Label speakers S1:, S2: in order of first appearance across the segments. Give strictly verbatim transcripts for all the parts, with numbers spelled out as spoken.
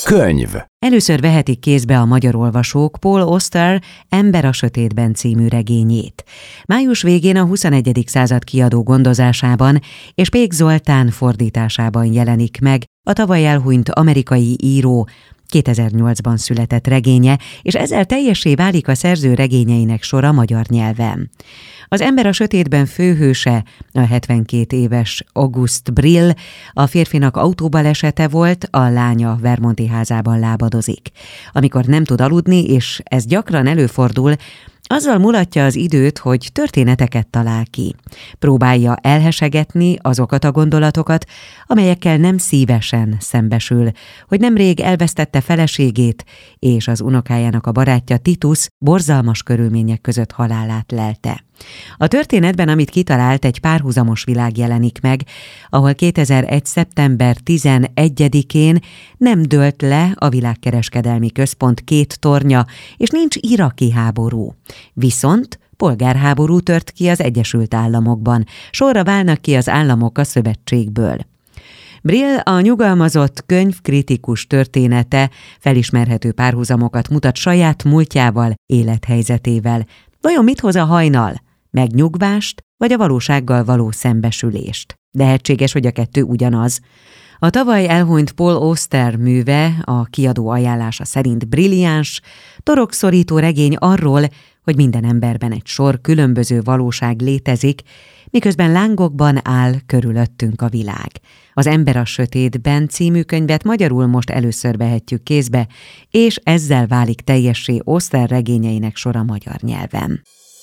S1: Könyv.
S2: Először vehetik kézbe a magyar olvasók Paul Auster Ember a sötétben című regényét. Május végén a huszonegyedik század kiadó gondozásában és Pék Zoltán fordításában jelenik meg a tavaly elhunyt amerikai író kétezer-nyolcban született regénye, és ezzel teljessé válik a szerző regényeinek sora magyar nyelven. Az Ember a sötétben főhőse, a hetvenkét éves Auguste Brill, a férfinak autóbalesete volt, a lánya Vermonti házában lábadozik. Amikor nem tud aludni, és ez gyakran előfordul, azzal mulatja az időt, hogy történeteket talál ki. Próbálja elhesegetni azokat a gondolatokat, amelyekkel nem szívesen szembesül, hogy nemrég elvesztette feleségét, és az unokájának a barátja Titus borzalmas körülmények között halálát lelte. A történetben, amit kitalált, egy párhuzamos világ jelenik meg, ahol kétezer-egy. szeptember tizenegyedikén nem dőlt le a világkereskedelmi központ két tornya, és nincs iraki háború. Viszont polgárháború tört ki az Egyesült Államokban, sorra válnak ki az államok a szövetségből. Brill a nyugalmazott könyvkritikus története felismerhető párhuzamokat mutat saját múltjával, élethelyzetével. Vajon mit hoz a hajnal? Megnyugvást, vagy a valósággal való szembesülést? Lehetséges, hogy a kettő ugyanaz. A tavaly elhunyt Paul Auster műve, a kiadó ajánlása szerint brilliáns, torokszorító regény arról, hogy minden emberben egy sor különböző valóság létezik, miközben lángokban áll körülöttünk a világ. Az Ember a sötétben című könyvet magyarul most először vehetjük kézbe, és ezzel válik teljessé Auster regényeinek sora magyar nyelven.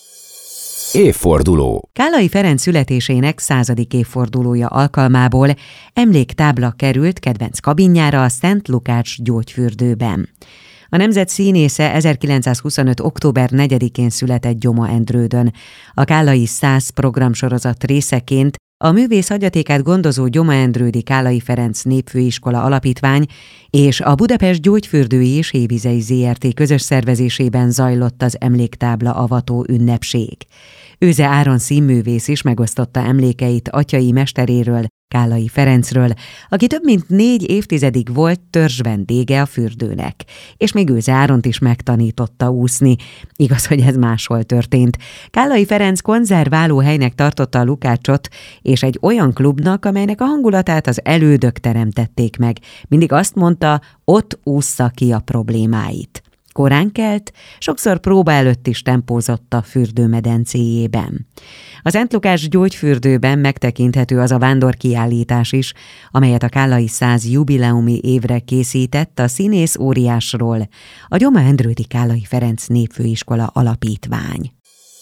S1: Évforduló.
S2: Kállai Ferenc születésének századik évfordulója alkalmából emléktábla került kedvenc kabinjára a Szent Lukács gyógyfürdőben. A nemzet színésze ezerkilencszázhuszonöt. október negyedikén született Gyoma Endrődön. A Kállai száz programsorozat részeként a művész hagyatékát gondozó Gyoma Endrődi Kállai Ferenc Népfőiskola Alapítvány és a Budapest Gyógyfürdői és Hévizei zé er té közös szervezésében zajlott az emléktábla avató ünnepség. Őze Áron színművész is megosztotta emlékeit atyai mesteréről, Kállai Ferencről, aki több mint négy évtizedig volt törzs vendége a fürdőnek, és még Őze Áront is megtanította úszni. Igaz, hogy ez máshol történt. Kállai Ferenc konzerválóhelynek tartotta a Lukácsot, és egy olyan klubnak, amelynek a hangulatát az elődök teremtették meg. Mindig azt mondta, ott ússza ki a problémáit. Korán kelt, sokszor próba előtt is tempózott a fürdőmedencéjében. Az Szent Lukács gyógyfürdőben megtekinthető az a vándorkiállítás is, amelyet a Kállai száz jubileumi évre készített a színész óriásról, a Gyoma Endrődi Kállai Ferenc Népfőiskola Alapítvány.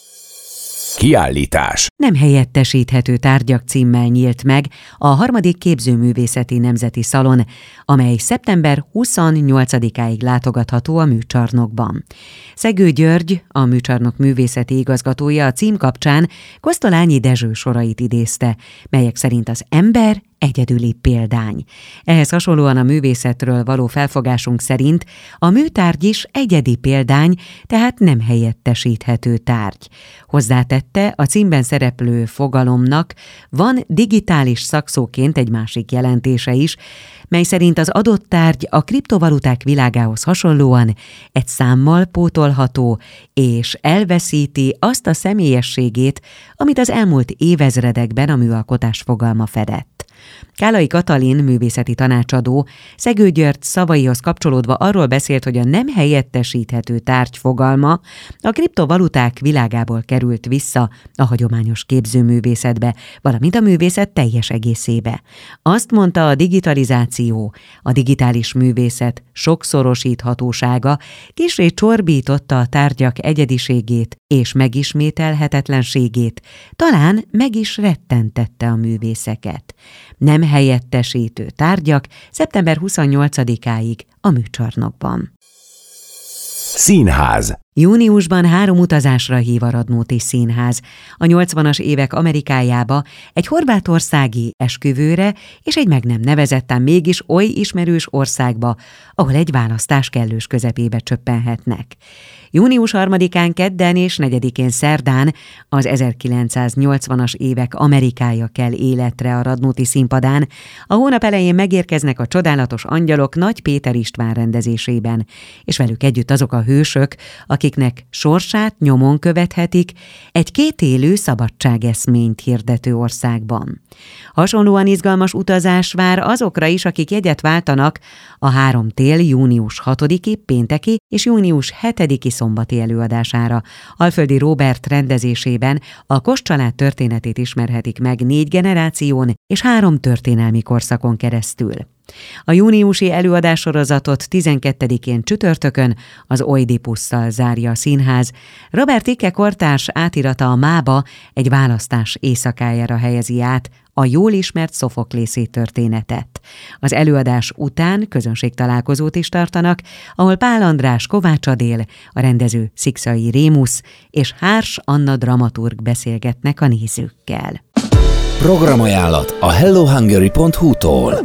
S1: Kiállítás.
S2: Nem helyettesíthető tárgyak címmel nyílt meg a harmadik képzőművészeti nemzeti szalon, amely szeptember huszonnyolcadikáig látogatható a műcsarnokban. Szegő György, a műcsarnok művészeti igazgatója a cím kapcsán Kosztolányi Dezső sorait idézte, melyek szerint az ember egyedüli példány. Ehhez hasonlóan a művészetről való felfogásunk szerint a műtárgy is egyedi példány, tehát nem helyettesíthető tárgy. Hozzátette, a címben szereplő fogalomnak van digitális szakszóként egy másik jelentése is, mely szerint az adott tárgy a kriptovaluták világához hasonlóan egy számmal pótolható, és elveszíti azt a személyességét, amit az elmúlt évezredekben a műalkotás fogalma fedett. Kállai Katalin művészeti tanácsadó Szegő György szavaihoz kapcsolódva arról beszélt, hogy a nem helyettesíthető tárgy fogalma a kriptovaluták világából került vissza a hagyományos képzőművészetbe, valamint a művészet teljes egészébe. Azt mondta, a digitalizáció, a digitális művészet sokszorosíthatósága kissé csorbította a tárgyak egyediségét és megismételhetetlenségét, talán meg is rettentette a művészeket. Nem helyettesítő tárgyak szeptember huszonnyolcadikáig a műcsarnokban.
S1: Színház.
S2: Júniusban három utazásra hív a Radnóti Színház. A nyolcvanas évek Amerikájába, egy horvátországi esküvőre és egy meg nem nevezetten mégis oly ismerős országba, ahol egy választás kellős közepébe csöppenhetnek. Június harmadikán kedden és negyedikén szerdán az ezerkilencszáznyolcvanas évek Amerikája kell életre a Radnóti színpadán. A hónap elején megérkeznek a csodálatos angyalok Nagy Péter István rendezésében, és velük együtt azok a hősök, akiknek sorsát nyomon követhetik egy kétélű szabadságeszményt hirdető országban. Hasonlóan izgalmas utazás vár azokra is, akik jegyet váltanak a Három tél június hatodiki, pénteki és június hetediki szombati előadására. Alföldi Róbert rendezésében a Koss család történetét ismerhetik meg négy generáción és három történelmi korszakon keresztül. A júniusi előadássorozatot tizenkettedikén csütörtökön az Oidipusszal zárja a színház. Robert Icke kortárs átirata a Mába egy választás éjszakájára helyezi át a jól ismert Szofoklészi történetet. Az előadás után közönségtalálkozót is tartanak, ahol Pál András, Kovács Adél, a rendező Szikszai Rémusz és Hárs Anna dramaturg beszélgetnek a nézőkkel.
S1: Programajánlat a hello hungary pont hu-tól.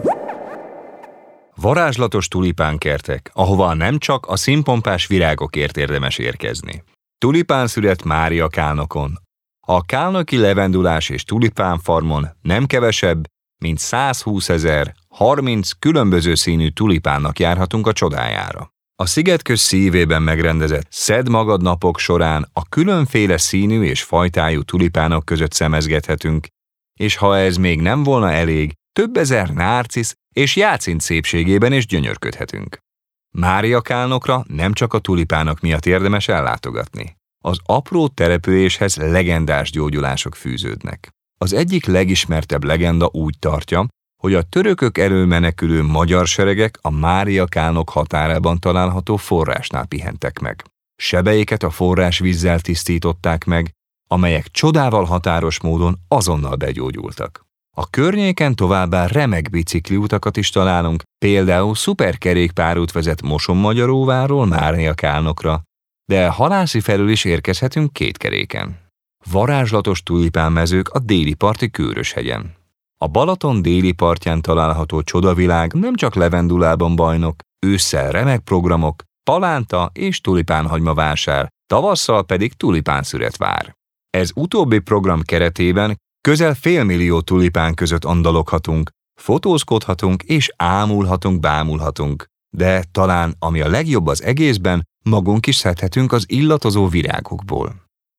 S3: Varázslatos tulipánkertek, ahova nem csak a színpompás virágokért érdemes érkezni. Tulipánszület Mária Kálnokon. A kálnoki levendulás és tulipánfarmon nem kevesebb, mint százhúszezer, harminc különböző színű tulipánnak járhatunk a csodájára. A szigetköz szívében megrendezett Szedd magad napok során a különféle színű és fajtájú tulipánok között szemezgethetünk, és ha ez még nem volna elég, több ezer nárcisz és jácint szépségében is gyönyörködhetünk. Mária Kálnokra nem csak a tulipánok miatt érdemes ellátogatni. Az apró településhez legendás gyógyulások fűződnek. Az egyik legismertebb legenda úgy tartja, hogy a törökök elől menekülő magyar seregek a Mária Kálnok határában található forrásnál pihentek meg. Sebeiket a forrásvízzel tisztították meg, amelyek csodával határos módon azonnal begyógyultak. A környéken továbbá remek bicikliutakat is találunk, például szuperkerékpárút vezet Mosonmagyaróváról Mária Kálnokra, de Halászi felől is érkezhetünk kétkeréken. Varázslatos tulipánmezők a déli parti Kőröshegyen. A Balaton déli partján található csodavilág nem csak levendulában bajnok, ősszel remek programok, palánta és tulipánhagyma vásár, tavasszal pedig tulipánszület vár. Ez utóbbi program keretében közel félmillió tulipán között andaloghatunk, fotózkodhatunk és ámulhatunk, bámulhatunk, de talán ami a legjobb az egészben, magunk is szedhetünk az illatozó virágokból.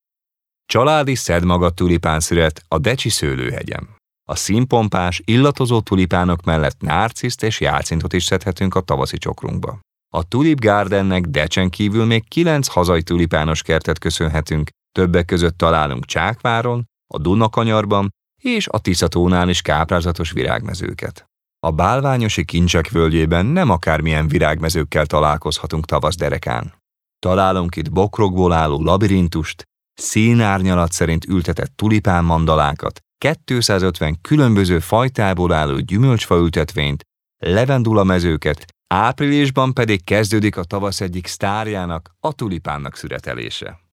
S3: Családi Szedd magad tulipánszület a Decsi szőlőhegyen. A színpompás, illatozó tulipánok mellett nárciszt és jácintot is szedhetünk a tavaszi csokrunkba. A Tulip Gardennek Decsen kívül még kilenc hazai tulipános kertet köszönhetünk, többek között találunk Csákváron, a Dunakanyarban és a Tiszatónál is káprázatos virágmezőket. A Bálványosi Kincsek völgyében nem akármilyen virágmezőkkel találkozhatunk tavasz derekán. Találunk itt bokrokból álló labirintust, színárnyalat szerint ültetett tulipánmandalákat, kétszázötven különböző fajtából álló gyümölcsfaültetvényt, levendulamezőket, áprilisban pedig kezdődik a tavasz egyik sztárjának, a tulipánnak szüretelése.